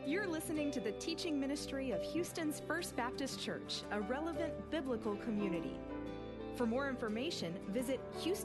You're listening to the teaching ministry of Houston's First Baptist Church, a relevant biblical community. For more information, visit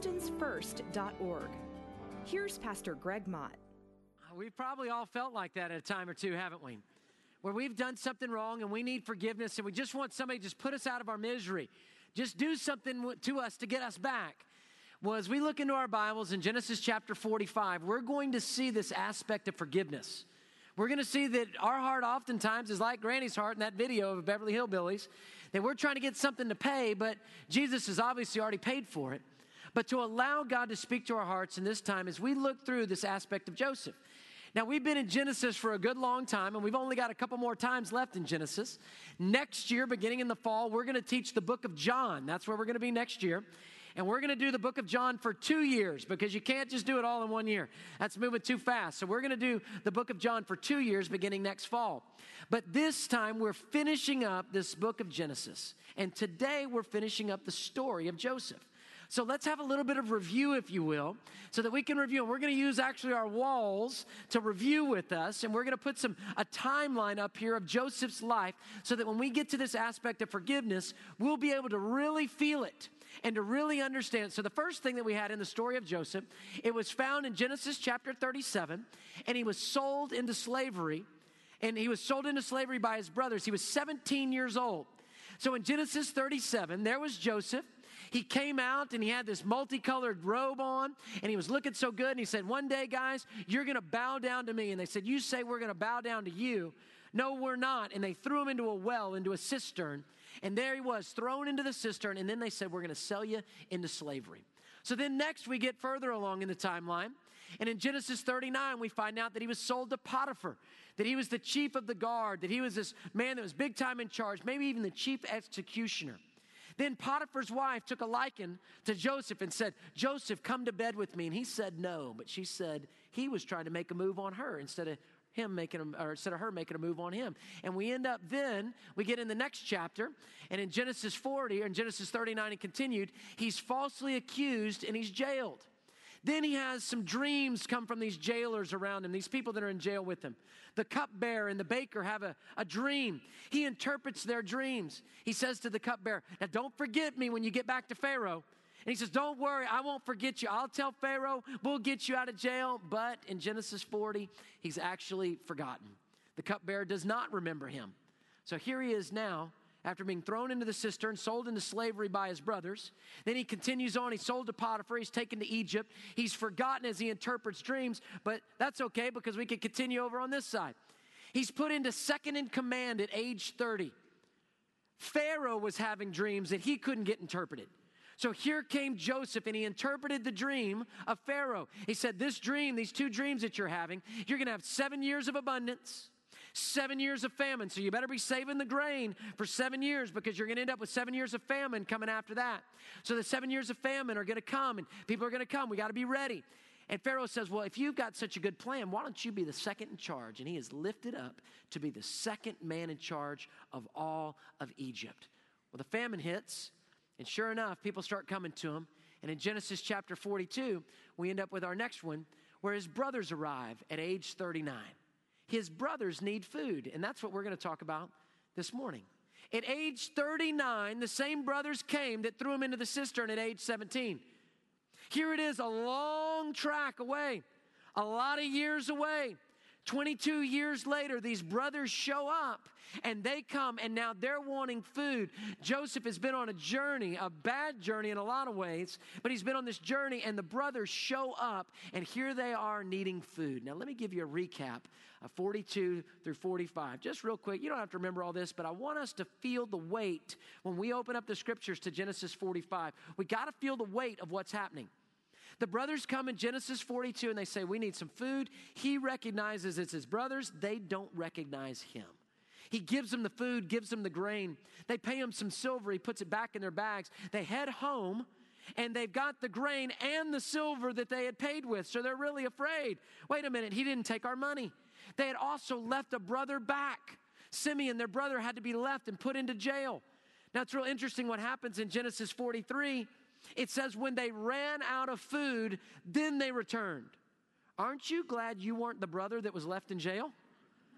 houstonsfirst.org. Here's Pastor Greg Mott. We've probably all felt like that at a time or two, haven't we? Where we've done something wrong and we need forgiveness and we just want somebody to just put us out of our misery. Just do something to us to get us back. Well, as we look into our Bibles in Genesis chapter 45, we're going to see this aspect of forgiveness. We're going to see that our heart oftentimes is like Granny's heart in that video of Beverly Hillbillies, that we're trying to get something to pay, but Jesus has obviously already paid for it. But to allow God to speak to our hearts in this time as we look through this aspect of Joseph. Now, we've been in Genesis for a good long time, and we've only got a couple more times left in Genesis. Next year, beginning in the fall, we're going to teach the book of John. That's where we're going to be next year. And we're going to do the book of John for 2 years because you can't just do it all in 1 year. That's moving too fast. So we're going to do the book of John for 2 years beginning next fall. But this time we're finishing up this book of Genesis. And today we're finishing up the story of Joseph. So let's have a little bit of review, if you will, so that we can review. And we're going to use actually our walls to review with us. And we're going to put a timeline up here of Joseph's life so that when we get to this aspect of forgiveness, we'll be able to really feel it and to really understand. So the first thing that we had in the story of Joseph, it was found in Genesis chapter 37, and he was sold into slavery. And he was sold into slavery by his brothers. He was 17 years old. So in Genesis 37, there was Joseph. He came out and he had this multicolored robe on and he was looking so good. And he said, one day, guys, you're going to bow down to me. And they said, you say we're going to bow down to you. No, we're not. And they threw him into a well, into a cistern. And there he was, thrown into the cistern. And then they said, we're going to sell you into slavery. So then next we get further along in the timeline. And in Genesis 39, we find out that he was sold to Potiphar, that he was the chief of the guard, that he was this man that was big time in charge, maybe even the chief executioner. Then Potiphar's wife took a liking to Joseph and said, Joseph, come to bed with me. And he said no, but she said he was trying to make a move on her instead of her making a move on him. And we end up then, we get in the next chapter, and in Genesis 40, or in Genesis 39 and continued, he's falsely accused and he's jailed. Then he has some dreams come from these jailers around him, these people that are in jail with him. The cupbearer and the baker have a dream. He interprets their dreams. He says to the cupbearer, now don't forget me when you get back to Pharaoh. And he says, don't worry, I won't forget you. I'll tell Pharaoh, we'll get you out of jail. But in Genesis 40, he's actually forgotten. The cupbearer does not remember him. So here he is now, after being thrown into the cistern, sold into slavery by his brothers. Then he continues on. He's sold to Potiphar. He's taken to Egypt. He's forgotten as he interprets dreams, but that's okay because we can continue over on this side. He's put into second in command at age 30. Pharaoh was having dreams that he couldn't get interpreted. So here came Joseph, and he interpreted the dream of Pharaoh. He said, this dream, these two dreams that you're having, you're going to have 7 years of abundance, 7 years of famine. So you better be saving the grain for 7 years because you're going to end up with 7 years of famine coming after that. So the 7 years of famine are going to come, and people are going to come. We got to be ready. And Pharaoh says, well, if you've got such a good plan, why don't you be the second in charge? And he is lifted up to be the second man in charge of all of Egypt. Well, the famine hits. And sure enough, people start coming to him. And in Genesis chapter 42, we end up with our next one, where his brothers arrive at age 39. His brothers need food, and that's what we're going to talk about this morning. At age 39, the same brothers came that threw him into the cistern at age 17. Here it is, a long track away, a lot of years away. 22 years later, these brothers show up and they come and now they're wanting food. Joseph has been on a journey, a bad journey in a lot of ways, but he's been on this journey and the brothers show up and here they are needing food. Now, let me give you a recap of 42 through 45. Just real quick, you don't have to remember all this, but I want us to feel the weight when we open up the scriptures to Genesis 45. We got to feel the weight of what's happening. The brothers come in Genesis 42 and they say, we need some food. He recognizes it's his brothers. They don't recognize him. He gives them the food, gives them the grain. They pay him some silver. He puts it back in their bags. They head home and they've got the grain and the silver that they had paid with. So they're really afraid. Wait a minute, he didn't take our money. They had also left a brother back. Simeon, their brother, had to be left and put into jail. Now it's real interesting what happens in Genesis 43. It says when they ran out of food, then they returned. Aren't you glad you weren't the brother that was left in jail?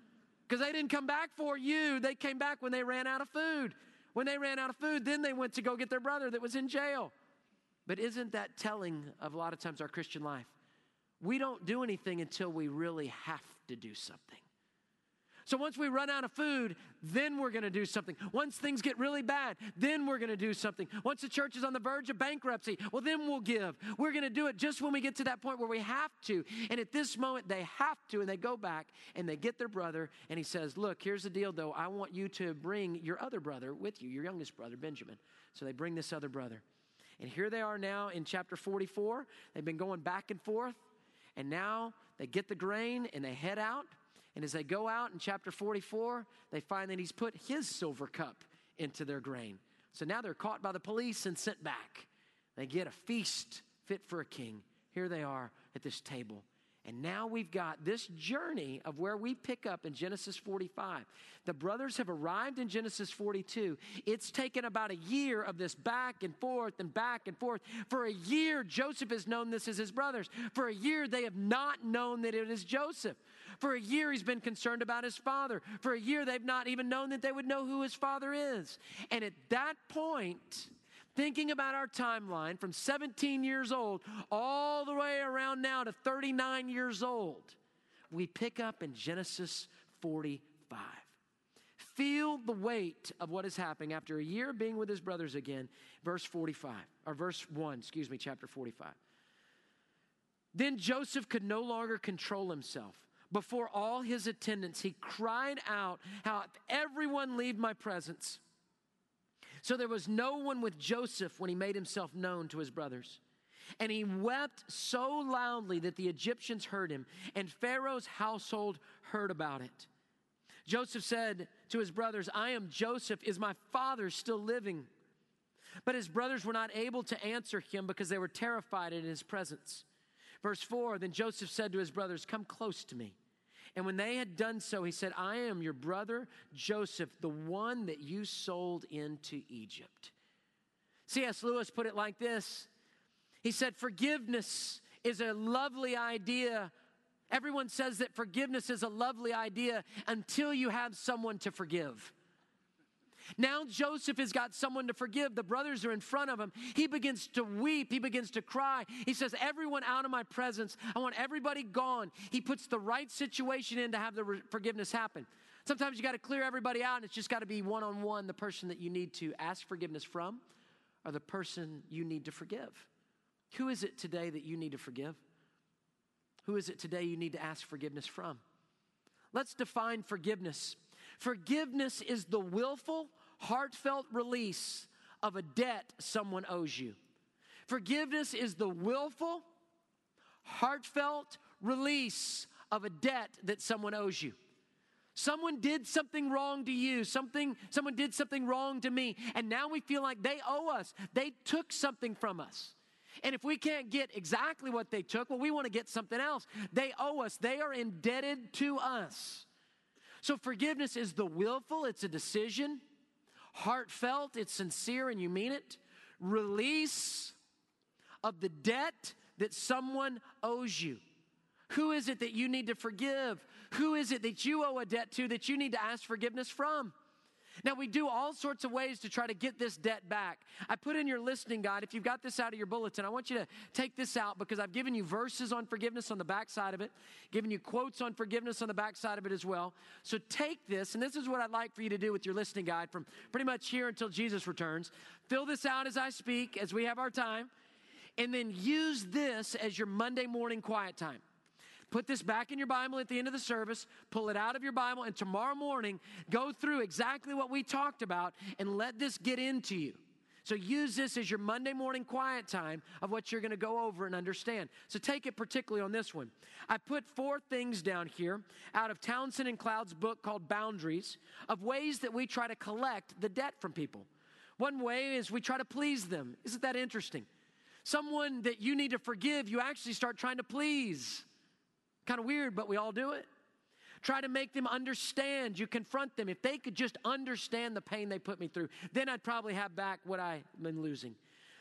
Because they didn't come back for you. They came back when they ran out of food. When they ran out of food, then they went to go get their brother that was in jail. But isn't that telling of a lot of times our Christian life? We don't do anything until we really have to do something. So once we run out of food, then we're going to do something. Once things get really bad, then we're going to do something. Once the church is on the verge of bankruptcy, well, then we'll give. We're going to do it just when we get to that point where we have to. And at this moment, they have to, and they go back, and they get their brother, and he says, look, here's the deal, though. I want you to bring your other brother with you, your youngest brother, Benjamin. So they bring this other brother. And here they are now in chapter 44. They've been going back and forth, and now they get the grain, and they head out. And as they go out in chapter 44, they find that he's put his silver cup into their grain. So now they're caught by the police and sent back. They get a feast fit for a king. Here they are at this table. And now we've got this journey of where we pick up in Genesis 45. The brothers have arrived in Genesis 42. It's taken about a year of this back and forth and back and forth. For a year, Joseph has known this as his brothers. For a year, they have not known that it is Joseph. For a year, he's been concerned about his father. For a year, they've not even known that they would know who his father is. And at that point, thinking about our timeline from 17 years old all the way around now to 39 years old, we pick up in Genesis 45. Feel the weight of what is happening after a year being with his brothers again. Verse 1, chapter 45. Then Joseph could no longer control himself. Before all his attendants, he cried out, "How everyone leave my presence." So there was no one with Joseph when he made himself known to his brothers. And he wept so loudly that the Egyptians heard him, and Pharaoh's household heard about it. Joseph said to his brothers, "I am Joseph. Is my father still living?" But his brothers were not able to answer him because they were terrified in his presence. Verse 4, then Joseph said to his brothers, "Come close to me." And when they had done so, he said, "I am your brother Joseph, the one that you sold into Egypt." C.S. Lewis put it like this. He said, forgiveness is a lovely idea. Everyone says that forgiveness is a lovely idea until you have someone to forgive. Now Joseph has got someone to forgive. The brothers are in front of him. He begins to weep. He begins to cry. He says, "Everyone out of my presence. I want everybody gone." He puts the right situation in to have the forgiveness happen. Sometimes you got to clear everybody out, and it's just got to be one-on-one, the person that you need to ask forgiveness from or the person you need to forgive. Who is it today that you need to forgive? Who is it today you need to ask forgiveness from? Let's define forgiveness. Forgiveness is the willful, heartfelt release of a debt someone owes you. Forgiveness is the willful, heartfelt release of a debt that someone owes you. Someone did something wrong to you. Someone did something wrong to me. And now we feel like they owe us. They took something from us. And if we can't get exactly what they took, well, we want to get something else. They owe us. They are indebted to us. So forgiveness is the willful, it's a decision. Heartfelt, it's sincere and you mean it. Release of the debt that someone owes you. Who is it that you need to forgive? Who is it that you owe a debt to that you need to ask forgiveness from? Now, we do all sorts of ways to try to get this debt back. I put in your listening guide, if you've got this out of your bulletin, I want you to take this out because I've given you verses on forgiveness on the back side of it, given you quotes on forgiveness on the back side of it as well. So take this, and this is what I'd like for you to do with your listening guide from pretty much here until Jesus returns. Fill this out as I speak, as we have our time, and then use this as your Monday morning quiet time. Put this back in your Bible at the end of the service, pull it out of your Bible, and tomorrow morning, go through exactly what we talked about and let this get into you. So use this as your Monday morning quiet time of what you're going to go over and understand. So take it particularly on this one. I put 4 things down here out of Townsend and Cloud's book called Boundaries of ways that we try to collect the debt from people. One way is we try to please them. Isn't that interesting? Someone that you need to forgive, you actually start trying to please. Kind of weird, but we all do it. Try to make them understand. You confront them. If they could just understand the pain they put me through, then I'd probably have back what I've been losing.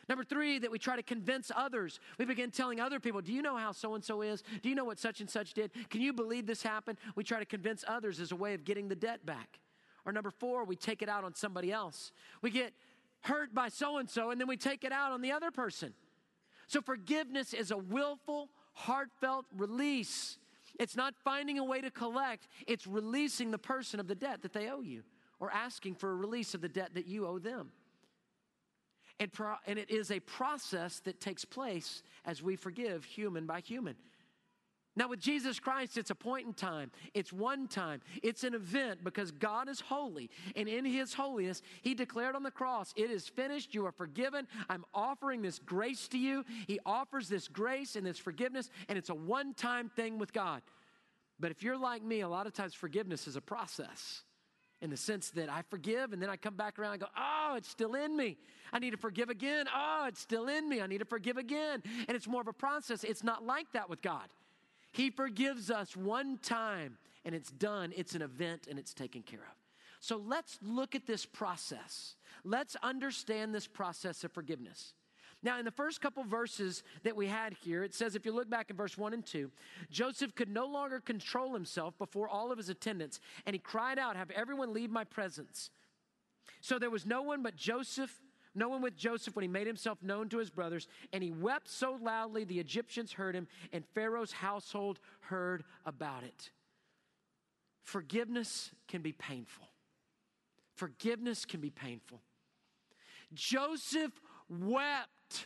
Number 3, that we try to convince others. We begin telling other people, do you know how so-and-so is? Do you know what such and such did? Can you believe this happened? We try to convince others as a way of getting the debt back. Or number 4, we take it out on somebody else. We get hurt by so-and-so, and then we take it out on the other person. So forgiveness is a willful, heartfelt release. It's not finding a way to collect. It's releasing the person of the debt that they owe you, or asking for a release of the debt that you owe them. And it is a process that takes place as we forgive human by human. Now with Jesus Christ, it's a point in time. It's one time. It's an event because God is holy. And in His holiness, He declared on the cross, it is finished. You are forgiven. I'm offering this grace to you. He offers this grace and this forgiveness, and it's a one-time thing with God. But if you're like me, a lot of times forgiveness is a process. In the sense that I forgive and then I come back around and go, oh, it's still in me. I need to forgive again. Oh, it's still in me. I need to forgive again. And it's more of a process. It's not like that with God. He forgives us one time and it's done. It's an event and it's taken care of. So let's look at this process. Let's understand this process of forgiveness. Now, in the first couple verses that we had here, it says, if you look back in verse 1 and 2, Joseph could no longer control himself before all of his attendants, and he cried out, have everyone leave my presence. So there was no one with Joseph when he made himself known to his brothers, and he wept so loudly the Egyptians heard him, and Pharaoh's household heard about it. Forgiveness can be painful. Forgiveness can be painful. Joseph wept.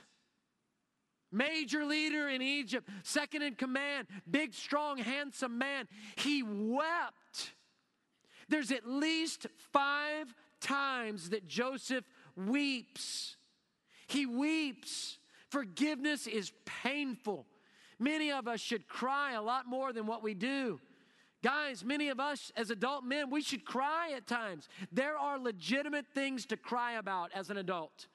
Major leader in Egypt, second in command, big, strong, handsome man. He wept. There's at least 5 times that Joseph weeps. He weeps. Forgiveness is painful. Many of us should cry a lot more than what we do. Guys, many of us as adult men, we should cry at times. There are legitimate things to cry about as an adult.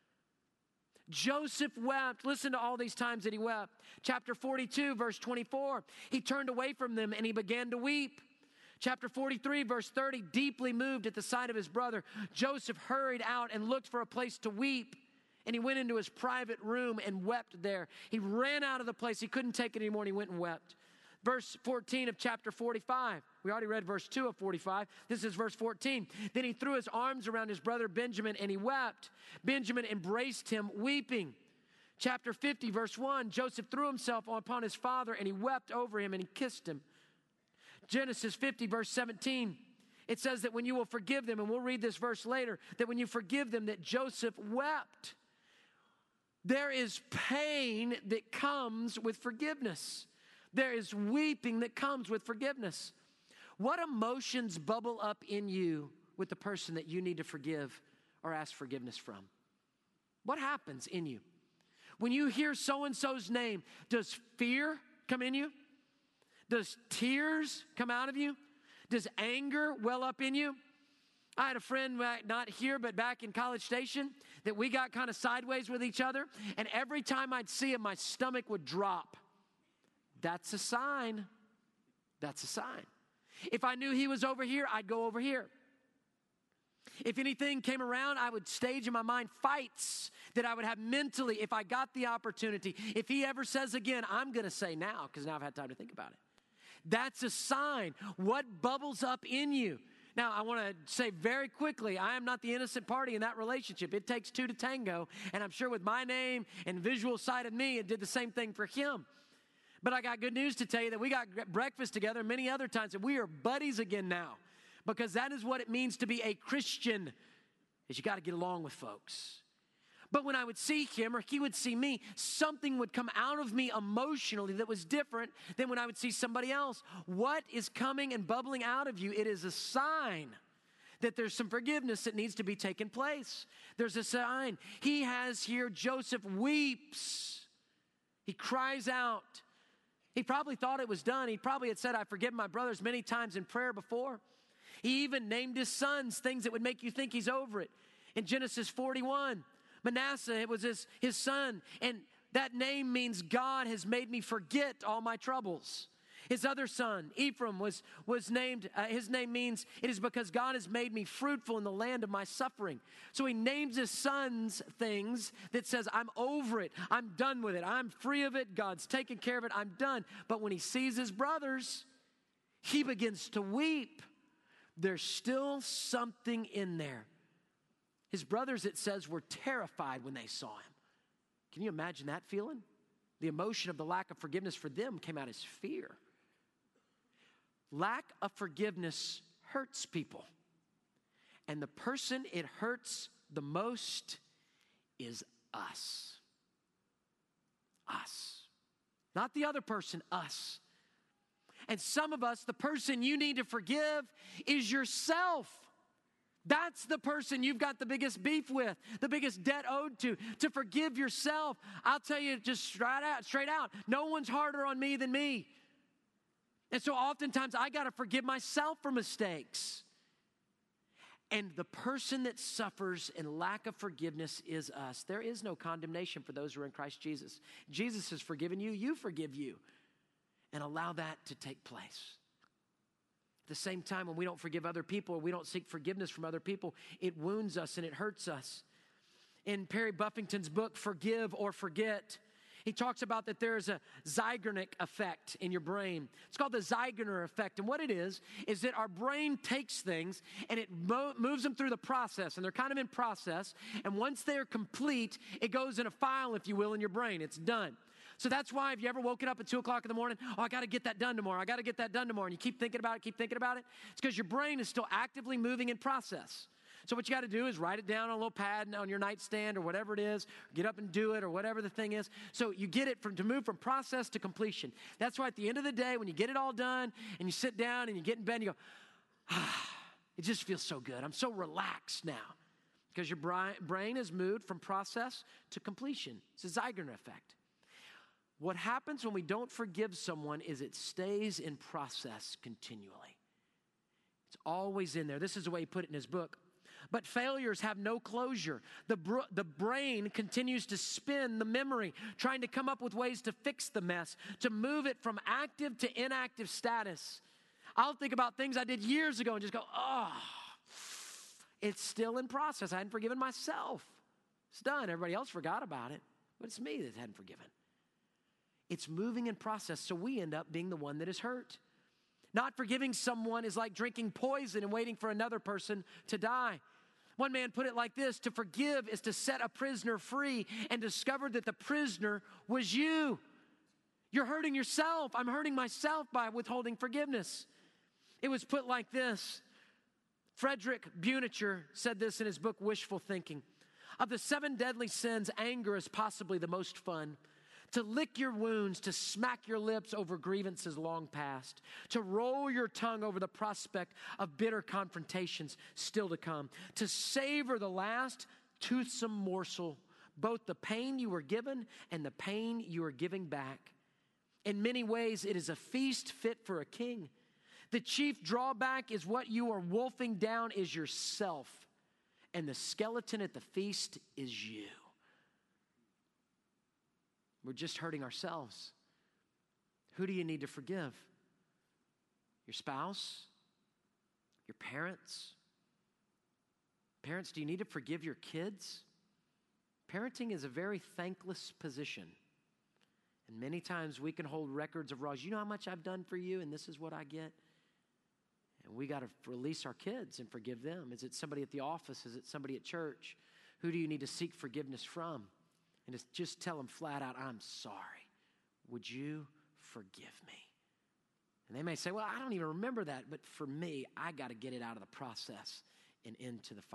Joseph wept. Listen to all these times that he wept. Chapter 42, verse 24. He turned away from them and he began to weep. Chapter 43, verse 30. Deeply moved at the sight of his brother, Joseph hurried out and looked for a place to weep. And he went into his private room and wept there. He ran out of the place. He couldn't take it anymore and he went and wept. Verse 14 of chapter 45. We already read verse 2 of 45. This is verse 14. Then he threw his arms around his brother Benjamin and he wept. Benjamin embraced him weeping. Chapter 50, verse 1. Joseph threw himself upon his father and he wept over him and he kissed him. Genesis 50, verse 17. It says that when you will forgive them, and we'll read this verse later, that when you forgive them, that Joseph wept. There is pain that comes with forgiveness. There is weeping that comes with forgiveness. What emotions bubble up in you with the person that you need to forgive or ask forgiveness from? What happens in you? When you hear so-and-so's name, does fear come in you? Does tears come out of you? Does anger well up in you? I had a friend, not here, but back in College Station, that we got kind of sideways with each other, and every time I'd see him, my stomach would drop. That's a sign. That's a sign. If I knew he was over here, I'd go over here. If anything came around, I would stage in my mind fights that I would have mentally if I got the opportunity. If he ever says again, I'm going to say now, because now I've had time to think about it. That's a sign. What bubbles up in you? Now, I want to say very quickly, I am not the innocent party in that relationship. It takes 2 to tango, and I'm sure with my name and visual side of me, it did the same thing for him. But I got good news to tell you that we got breakfast together many other times, and we are buddies again now, because that is what it means to be a Christian, is you got to get along with folks. But when I would see him or he would see me, something would come out of me emotionally that was different than when I would see somebody else. What is coming and bubbling out of you? It is a sign that there's some forgiveness that needs to be taken place. There's a sign. He has here, Joseph weeps. He cries out. He probably thought it was done. He probably had said, I forgive my brothers many times in prayer before. He even named his sons things that would make you think he's over it. In Genesis 41, Manasseh, it was his son, and that name means God has made me forget all my troubles. His other son, Ephraim, was named, his name means, it is because God has made me fruitful in the land of my suffering. So he names his sons things that says, I'm over it. I'm done with it. I'm free of it. God's taken care of it. I'm done. But when he sees his brothers, he begins to weep. There's still something in there. His brothers, it says, were terrified when they saw him. Can you imagine that feeling? The emotion of the lack of forgiveness for them came out as fear. Lack of forgiveness hurts people. And the person it hurts the most is us. Us. Not the other person, us. And some of us, the person you need to forgive is yourself. That's the person you've got the biggest beef with, the biggest debt owed to forgive yourself. I'll tell you just straight out, no one's harder on me than me. And so oftentimes I got to forgive myself for mistakes. And the person that suffers in lack of forgiveness is us. There is no condemnation for those who are in Christ Jesus. Jesus has forgiven you, you forgive you. And allow that to take place. At the same time, when we don't forgive other people, or we don't seek forgiveness from other people, it wounds us and it hurts us. In Perry Buffington's book, Forgive or Forget, he talks about that there is a Zeigarnik effect in your brain. It's called the Zeigarnik effect. And what it is that our brain takes things and it moves them through the process. And they're kind of in process. And once they're complete, it goes in a file, if you will, in your brain. It's done. So that's why if you ever woken up at 2 o'clock in the morning, I got to get that done tomorrow. I got to get that done tomorrow. And you keep thinking about it. It's because your brain is still actively moving in process. So what you got to do is write it down on a little pad on your nightstand or whatever it is. Get up and do it or whatever the thing is. So you get it to move from process to completion. That's why at the end of the day, when you get it all done and you sit down and you get in bed and you go, it just feels so good. I'm so relaxed now. Because your brain has moved from process to completion. It's a Zeigarnik effect. What happens when we don't forgive someone is it stays in process continually. It's always in there. This is the way he put it in his book. But failures have no closure. The brain continues to spin the memory, trying to come up with ways to fix the mess, to move it from active to inactive status. I'll think about things I did years ago and just go, it's still in process. I hadn't forgiven myself. It's done. Everybody else forgot about it, but it's me that hadn't forgiven. It's moving in process, so we end up being the one that is hurt. Not forgiving someone is like drinking poison and waiting for another person to die. One man put it like this: to forgive is to set a prisoner free and discover that the prisoner was you. You're hurting yourself. I'm hurting myself by withholding forgiveness. It was put like this. Frederick Buenicher said this in his book, Wishful Thinking. Of the 7 deadly sins, anger is possibly the most fun. To lick your wounds, to smack your lips over grievances long past, to roll your tongue over the prospect of bitter confrontations still to come, to savor the last toothsome morsel, both the pain you were given and the pain you are giving back. In many ways, it is a feast fit for a king. The chief drawback is what you are wolfing down is yourself, and the skeleton at the feast is you. We're just hurting ourselves. Who do you need to forgive? Your spouse? Your parents? Parents, do you need to forgive your kids? Parenting is a very thankless position. And many times we can hold records of wrongs. You know how much I've done for you, and this is what I get? And we got to release our kids and forgive them. Is it somebody at the office? Is it somebody at church? Who do you need to seek forgiveness from? And just tell them flat out, I'm sorry. Would you forgive me? And they may say, well, I don't even remember that. But for me, I got to get it out of the process and into the file.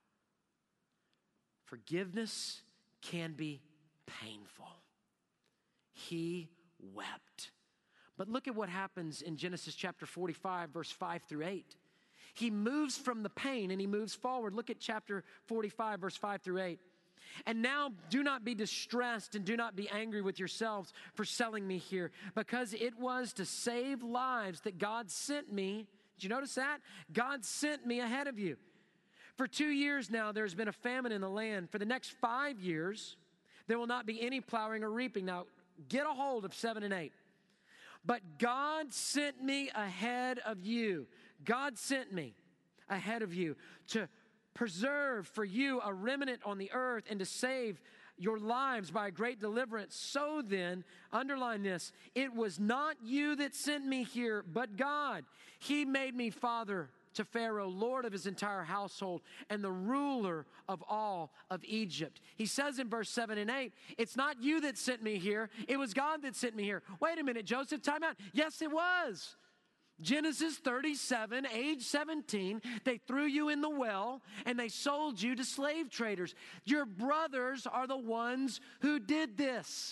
Forgiveness can be painful. He wept. But look at what happens in Genesis chapter 45, verse 5 through 8. He moves from the pain and he moves forward. Look at chapter 45, verse 5 through 8. And now do not be distressed and do not be angry with yourselves for selling me here, because it was to save lives that God sent me. Did you notice that? God sent me ahead of you. For 2 years now, there's been a famine in the land. For the next 5 years, there will not be any plowing or reaping. Now, get a hold of 7 and 8. But God sent me ahead of you. God sent me ahead of you to preserve for you a remnant on the earth and to save your lives by a great deliverance. So then, underline this, it was not you that sent me here, but God. He made me father to Pharaoh, Lord of his entire household, and the ruler of all of Egypt. He says in verse 7 and 8, it's not you that sent me here, it was God that sent me here. Wait a minute, Joseph, time out. Yes, it was. Genesis 37, age 17, they threw you in the well and they sold you to slave traders. Your brothers are the ones who did this.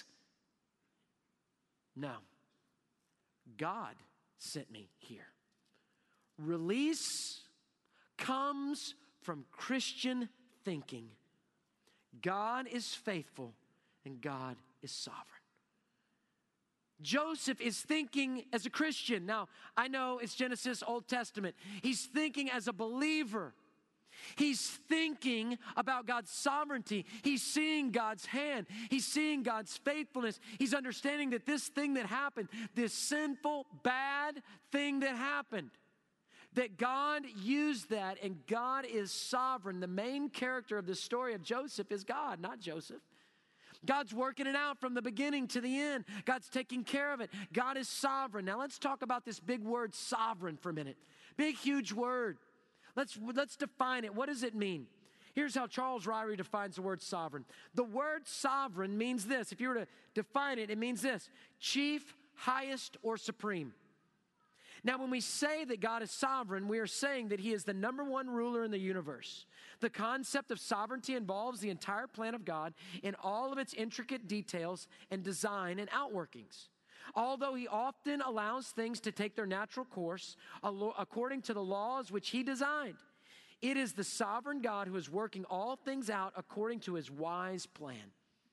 No, God sent me here. Release comes from Christian thinking. God is faithful and God is sovereign. Joseph is thinking as a Christian. Now, I know it's Genesis, Old Testament. He's thinking as a believer. He's thinking about God's sovereignty. He's seeing God's hand. He's seeing God's faithfulness. He's understanding that this thing that happened, this sinful, bad thing that happened, that God used that and God is sovereign. The main character of the story of Joseph is God, not Joseph. God's working it out from the beginning to the end. God's taking care of it. God is sovereign. Now let's talk about this big word sovereign for a minute. Big, huge word. Let's define it. What does it mean? Here's how Charles Ryrie defines the word sovereign. The word sovereign means this. If you were to define it, it means this: chief, highest, or supreme. Now, when we say that God is sovereign, we are saying that he is the number one ruler in the universe. The concept of sovereignty involves the entire plan of God in all of its intricate details and design and outworkings. Although he often allows things to take their natural course according to the laws which he designed, it is the sovereign God who is working all things out according to his wise plan.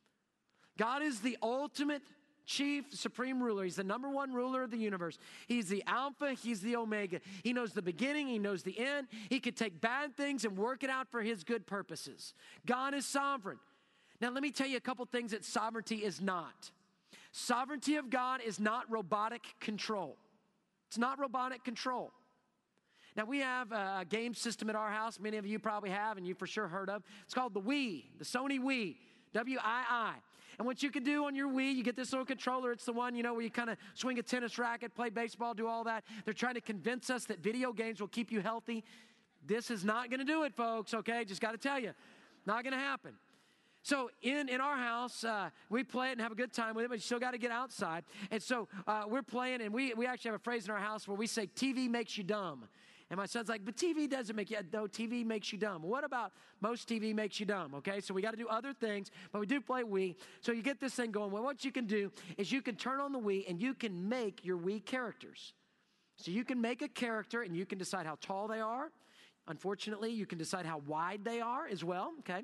God is the ultimate chief, supreme ruler. He's the number one ruler of the universe. He's the Alpha, he's the Omega. He knows the beginning, he knows the end. He could take bad things and work it out for his good purposes. God is sovereign. Now let me tell you a couple things that sovereignty is not. Sovereignty of God is not robotic control. It's not robotic control. Now we have a game system at our house, many of you probably have and you for sure heard of. It's called the Wii, the Sony Wii, W-I-I. And what you can do on your Wii, you get this little controller. It's the one, where you kind of swing a tennis racket, play baseball, do all that. They're trying to convince us that video games will keep you healthy. This is not going to do it, folks, okay? Just got to tell you. Not going to happen. So in our house, we play it and have a good time with it, but you still got to get outside. And so we're playing, and we actually have a phrase in our house where we say, TV makes you dumb. And my son's like, but TV doesn't make you, no, TV makes you dumb. What about most TV makes you dumb, okay? So we got to do other things, but we do play Wii. So you get this thing going. Well, what you can do is you can turn on the Wii and you can make your Wii characters. So you can make a character and you can decide how tall they are. Unfortunately, you can decide how wide they are as well, okay?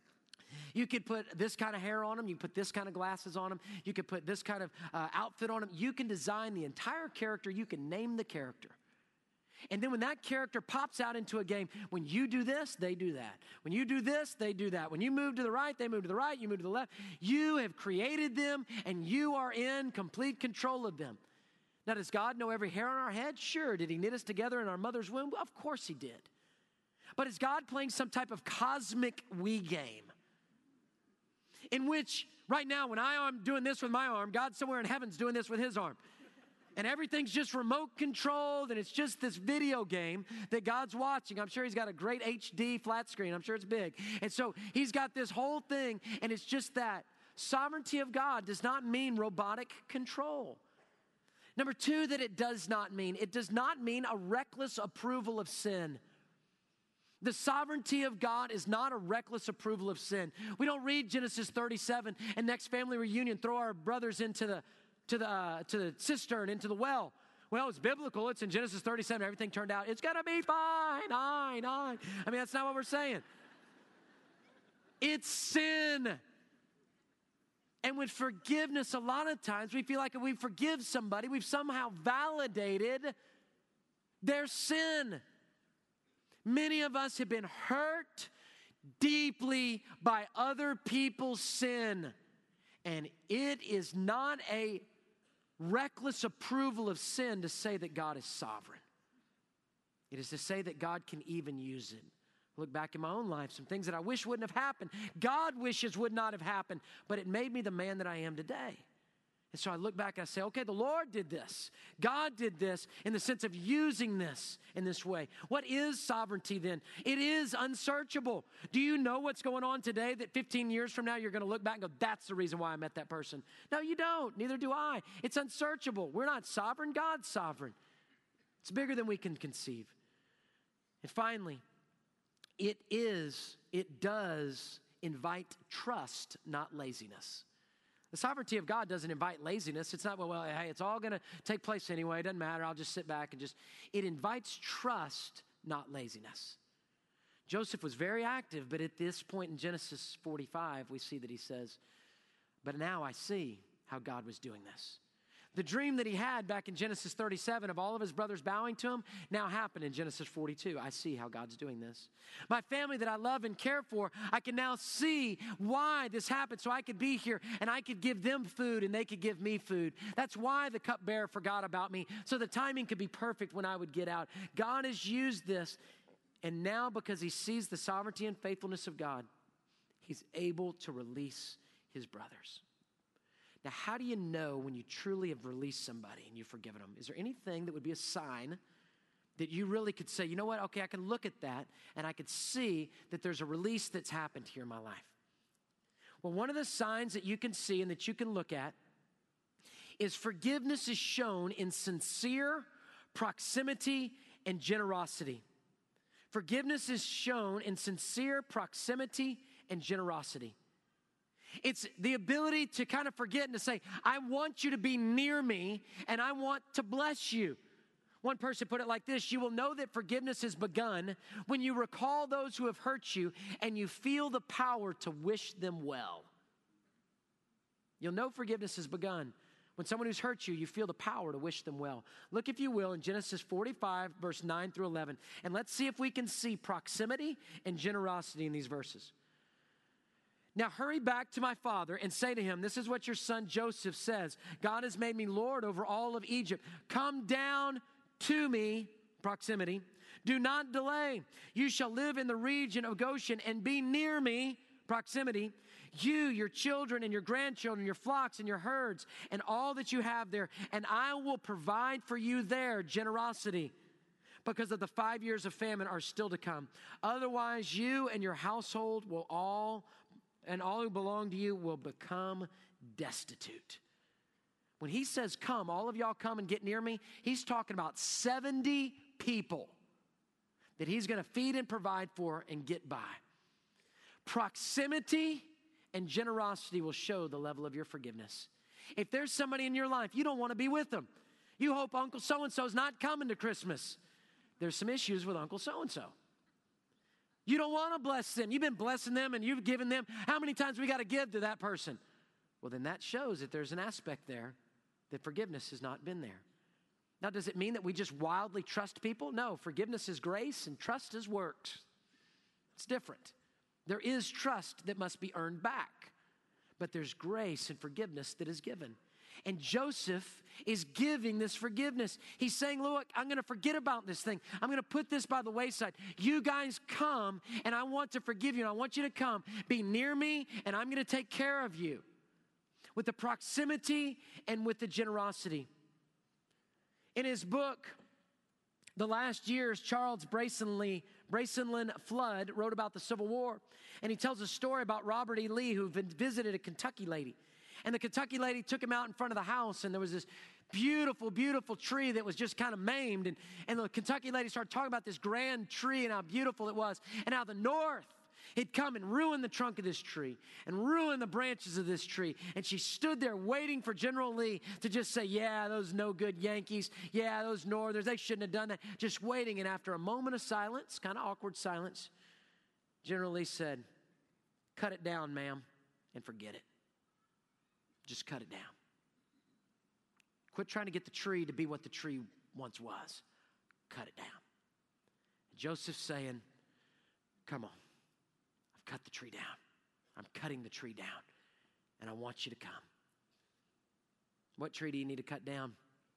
You could put this kind of hair on them. You can put this kind of glasses on them. You could put this kind of outfit on them. You can design the entire character. You can name the character. And then when that character pops out into a game, when you do this, they do that. When you do this, they do that. When you move to the right, they move to the right. You move to the left. You have created them, and you are in complete control of them. Now, does God know every hair on our head? Sure. Did he knit us together in our mother's womb? Of course he did. But is God playing some type of cosmic Wii game in which right now when I am doing this with my arm, God somewhere in heaven's doing this with his arm? And everything's just remote controlled, and it's just this video game that God's watching. I'm sure he's got a great HD flat screen. I'm sure it's big. And so he's got this whole thing, and it's just that. Sovereignty of God does not mean robotic control. Number two that it does not mean a reckless approval of sin. The sovereignty of God is not a reckless approval of sin. We don't read Genesis 37 and next family reunion, throw our brothers into the cistern, into the well. Well, it's biblical. It's in Genesis 37. Everything turned out. It's going to be fine. I mean, that's not what we're saying. It's sin. And with forgiveness, a lot of times we feel like if we forgive somebody, we've somehow validated their sin. Many of us have been hurt deeply by other people's sin. And it is not a reckless approval of sin to say that God is sovereign. It is to say that God can even use it. Look back in my own life, some things that I wish wouldn't have happened. God wishes would not have happened, but it made me the man that I am today. And so I look back and I say, okay, the Lord did this. God did this in the sense of using this in this way. What is sovereignty then? It is unsearchable. Do you know what's going on today that 15 years from now you're going to look back and go, that's the reason why I met that person? No, you don't. Neither do I. It's unsearchable. We're not sovereign. God's sovereign. It's bigger than we can conceive. And finally, it does invite trust, not laziness. The sovereignty of God doesn't invite laziness. It's not, well, hey, it's all going to take place anyway. It doesn't matter. I'll just sit back and it invites trust, not laziness. Joseph was very active, but at this point in Genesis 45, we see that he says, but now I see how God was doing this. The dream that he had back in Genesis 37 of all of his brothers bowing to him now happened in Genesis 42. I see how God's doing this. My family that I love and care for, I can now see why this happened so I could be here and I could give them food and they could give me food. That's why the cupbearer forgot about me, so the timing could be perfect when I would get out. God has used this, and now because he sees the sovereignty and faithfulness of God, he's able to release his brothers. Now, how do you know when you truly have released somebody and you've forgiven them? Is there anything that would be a sign that you really could say, you know what, okay, I can look at that and I could see that there's a release that's happened here in my life? Well, one of the signs that you can see and that you can look at is forgiveness is shown in sincere proximity and generosity. Forgiveness is shown in sincere proximity and generosity. It's the ability to kind of forget and to say, I want you to be near me and I want to bless you. One person put it like this: you will know that forgiveness has begun when you recall those who have hurt you and you feel the power to wish them well. You'll know forgiveness has begun when someone who's hurt you, you feel the power to wish them well. Look, if you will, in Genesis 45, verse 9 through 11, and let's see if we can see proximity and generosity in these verses. Now hurry back to my father and say to him, this is what your son Joseph says. God has made me Lord over all of Egypt. Come down to me, proximity. Do not delay. You shall live in the region of Goshen and be near me, proximity. You, your children and your grandchildren, your flocks and your herds, and all that you have there. And I will provide for you there, generosity, because of the 5 years of famine are still to come. Otherwise, you and your household will all who belong to you will become destitute. When he says come, all of y'all come and get near me, he's talking about 70 people that he's going to feed and provide for and get by. Proximity and generosity will show the level of your forgiveness. If there's somebody in your life, you don't want to be with them. You hope Uncle so-and-so's not coming to Christmas. There's some issues with Uncle so-and-so. You don't want to bless them. You've been blessing them and you've given them. How many times we got to give to that person? Well, then that shows that there's an aspect there that forgiveness has not been there. Now, does it mean that we just wildly trust people? No, forgiveness is grace and trust is works. It's different. There is trust that must be earned back, but there's grace and forgiveness that is given. And Joseph is giving this forgiveness. He's saying, look, I'm going to forget about this thing. I'm going to put this by the wayside. You guys come, and I want to forgive you, and I want you to come. Be near me, and I'm going to take care of you. With the proximity and with the generosity. In his book, The Last Years, Charles Bracelin Flood wrote about the Civil War. And he tells a story about Robert E. Lee, who visited a Kentucky lady. And the Kentucky lady took him out in front of the house, and there was this beautiful, beautiful tree that was just kind of maimed. And the Kentucky lady started talking about this grand tree and how beautiful it was. And how the North had come and ruined the trunk of this tree and ruined the branches of this tree. And she stood there waiting for General Lee to just say, yeah, those no good Yankees, yeah, those Northerners, they shouldn't have done that. Just waiting. And after a moment of silence, kind of awkward silence, General Lee said, cut it down, ma'am, and forget it. Just cut it down. Quit trying to get the tree to be what the tree once was. Cut it down. Joseph's saying, come on. I've cut the tree down. I'm cutting the tree down. And I want you to come. What tree do you need to cut down?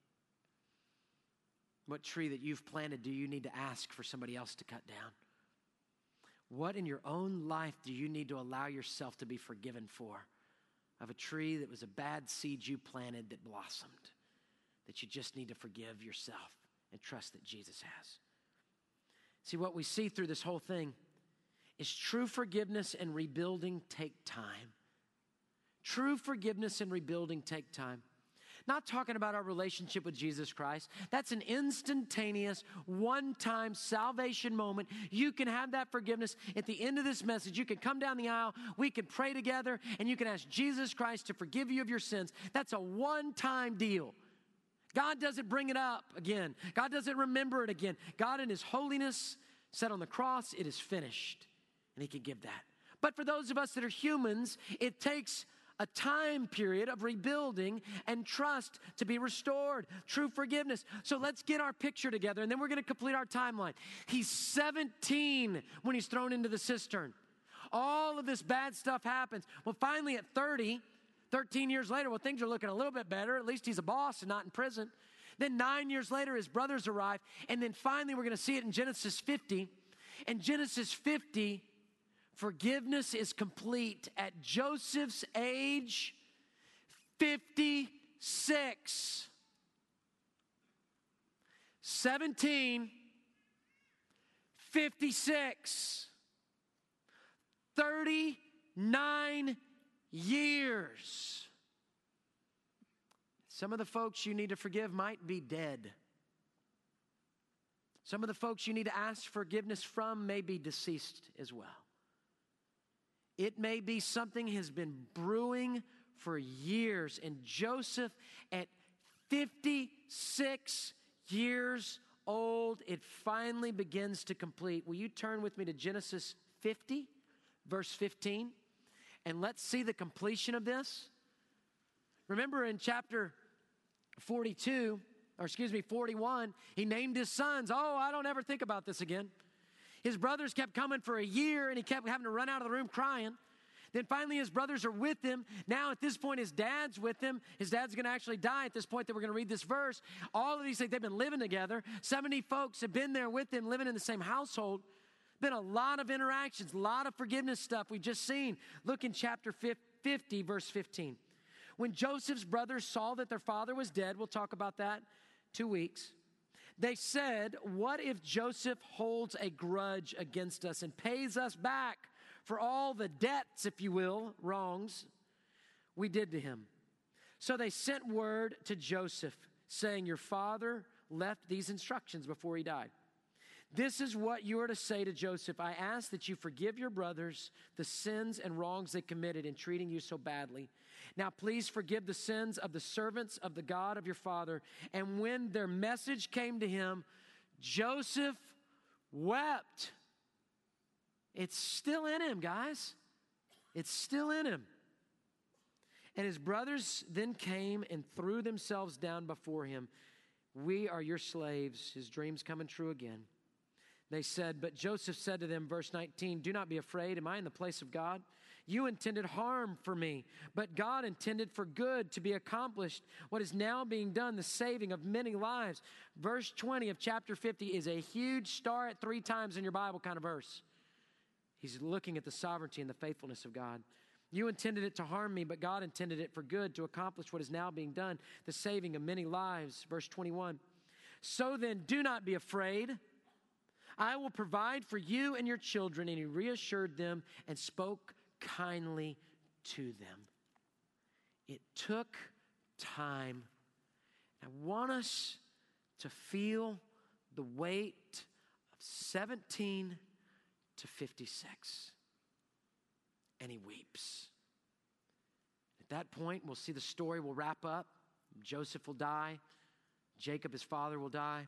What tree that you've planted do you need to ask for somebody else to cut down? What in your own life do you need to allow yourself to be forgiven for? Of a tree that was a bad seed you planted that blossomed, that you just need to forgive yourself and trust that Jesus has. See, what we see through this whole thing is true forgiveness and rebuilding take time. True forgiveness and rebuilding take time. Not talking about our relationship with Jesus Christ. That's an instantaneous, one-time salvation moment. You can have that forgiveness at the end of this message. You can come down the aisle, we can pray together, and you can ask Jesus Christ to forgive you of your sins. That's a one-time deal. God doesn't bring it up again. God doesn't remember it again. God in His holiness said on the cross, it is finished. And He can give that. But for those of us that are humans, it takes a time period of rebuilding and trust to be restored, true forgiveness. So let's get our picture together, and then we're going to complete our timeline. He's 17 when he's thrown into the cistern. All of this bad stuff happens. Well, finally at 30, 13 years later, well, things are looking a little bit better. At least he's a boss and not in prison. Then 9 years later, his brothers arrive. And then finally, we're going to see it in Genesis 50. In Genesis 50, forgiveness is complete at Joseph's age 56. 17, 56. 39 years. Some of the folks you need to forgive might be dead. Some of the folks you need to ask forgiveness from may be deceased as well. It may be something has been brewing for years. And Joseph, at 56 years old, it finally begins to complete. Will you turn with me to Genesis 50, verse 15? And let's see the completion of this. Remember in chapter 41, he named his sons. Oh, I don't ever think about this again. His brothers kept coming for a year, and he kept having to run out of the room crying. Then finally his brothers are with him. Now at this point his dad's with him. His dad's going to actually die at this point that we're going to read this verse. All of these things, they've been living together. 70 folks have been there with him, living in the same household. Been a lot of interactions, a lot of forgiveness stuff we've just seen. Look in chapter 50, verse 15. When Joseph's brothers saw that their father was dead, we'll talk about that 2 weeks. They said, what if Joseph holds a grudge against us and pays us back for all the debts, if you will, wrongs we did to him? So they sent word to Joseph saying, your father left these instructions before he died. This is what you are to say to Joseph. I ask that you forgive your brothers the sins and wrongs they committed in treating you so badly. Now please forgive the sins of the servants of the God of your father. And when their message came to him, Joseph wept. It's still in him, guys. It's still in him. And his brothers then came and threw themselves down before him. We are your slaves. His dream's coming true again. They said, but Joseph said to them, verse 19, do not be afraid. Am I in the place of God? You intended harm for me, but God intended for good to be accomplished. What is now being done, the saving of many lives. Verse 20 of chapter 50 is a huge star at 3 times in your Bible kind of verse. He's looking at the sovereignty and the faithfulness of God. You intended it to harm me, but God intended it for good to accomplish what is now being done, the saving of many lives. Verse 21. So then do not be afraid. I will provide for you and your children. And he reassured them and spoke kindly to them. It took time. I want us to feel the weight of 17 to 56. And he weeps. At that point, we'll see the story will wrap up. Joseph will die. Jacob, his father, will die.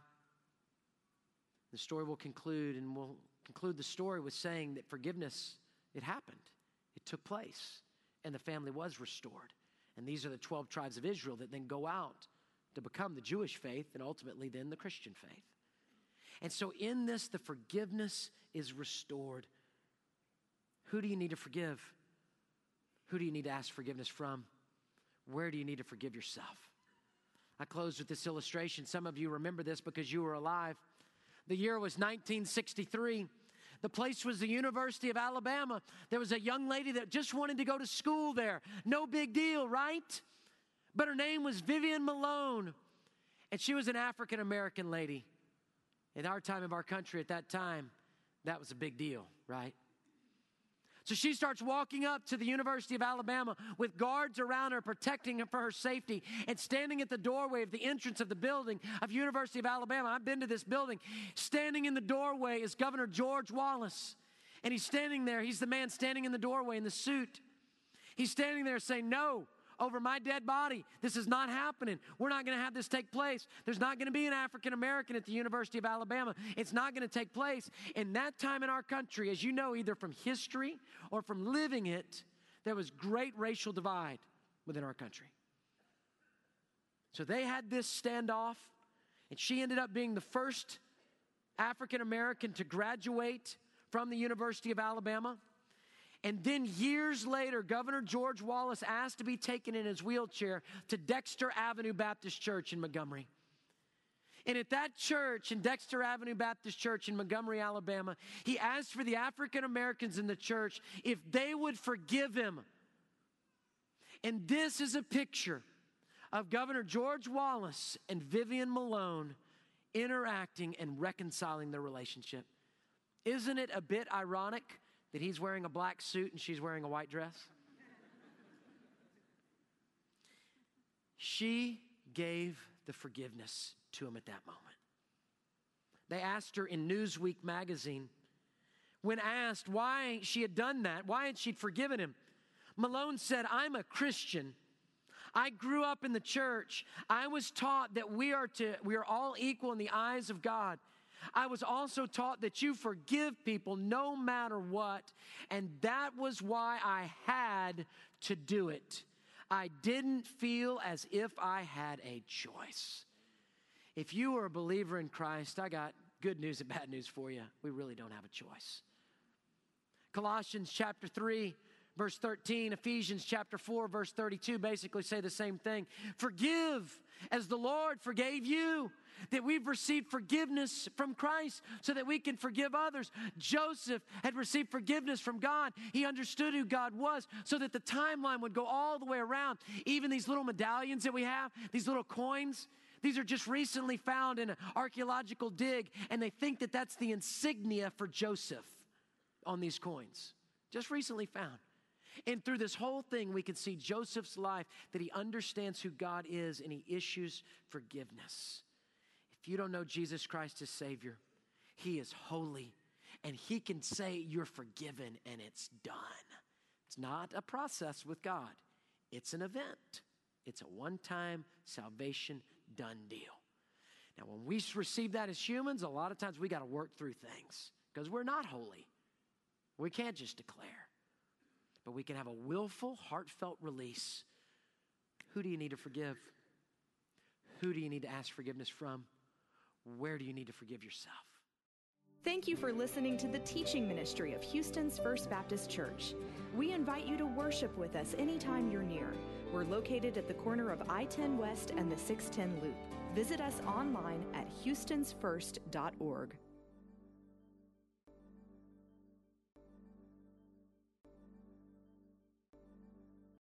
The story will conclude, and we'll conclude the story with saying that forgiveness, it happened. It took place, and the family was restored. And these are the 12 tribes of Israel that then go out to become the Jewish faith and ultimately then the Christian faith. And so in this, the forgiveness is restored. Who do you need to forgive? Who do you need to ask forgiveness from? Where do you need to forgive yourself? I close with this illustration. Some of you remember this because you were alive. The year was 1963. The place was the University of Alabama. There was a young lady that just wanted to go to school there. No big deal, right? But her name was Vivian Malone, and she was an African-American lady. In our time of our country at that time, that was a big deal, right? So she starts walking up to the University of Alabama with guards around her, protecting her for her safety, and standing at the doorway of the entrance of the building of University of Alabama. I've been to this building. Standing in the doorway is Governor George Wallace. And he's standing there. He's the man standing in the doorway in the suit. He's standing there saying, "No, over my dead body. This is not happening. We're not going to have this take place. There's not going to be an African American at the University of Alabama. It's not going to take place." In that time in our country, as you know, either from history or from living it, there was great racial divide within our country. So they had this standoff, and she ended up being the first African American to graduate from the University of Alabama. And then years later, Governor George Wallace asked to be taken in his wheelchair to Dexter Avenue Baptist Church in Montgomery. And at that church, in Dexter Avenue Baptist Church in Montgomery, Alabama, he asked for the African Americans in the church if they would forgive him. And this is a picture of Governor George Wallace and Vivian Malone interacting and reconciling their relationship. Isn't it a bit ironic that he's wearing a black suit and she's wearing a white dress? She gave the forgiveness to him at that moment. They asked her in Newsweek magazine, when asked why she had done that, why had she forgiven him, Malone said, "I'm a Christian. I grew up in the church. I was taught that we are all equal in the eyes of God. I was also taught that you forgive people no matter what, and that was why I had to do it. I didn't feel as if I had a choice." If you are a believer in Christ, I got good news and bad news for you. We really don't have a choice. Colossians chapter 3, verse 13, Ephesians chapter 4, verse 32 basically say the same thing. Forgive as the Lord forgave you. That we've received forgiveness from Christ so that we can forgive others. Joseph had received forgiveness from God. He understood who God was so that the timeline would go all the way around. Even these little medallions that we have, these little coins, these are just recently found in an archaeological dig, and they think that that's the insignia for Joseph on these coins. Just recently found. And through this whole thing, we can see Joseph's life, that he understands who God is and he issues forgiveness. If you don't know Jesus Christ as Savior, he is holy, and he can say you're forgiven and it's done. It's not a process with God. It's an event. It's a one-time salvation done deal. Now, when we receive that as humans, a lot of times we got to work through things because we're not holy. We can't just declare. But we can have a willful, heartfelt release. Who do you need to forgive? Who do you need to ask forgiveness from? Where do you need to forgive yourself? Thank you for listening to the teaching ministry of Houston's First Baptist Church. We invite you to worship with us anytime you're near. We're located at the corner of I-10 West and the 610 Loop. Visit us online at houstonsfirst.org.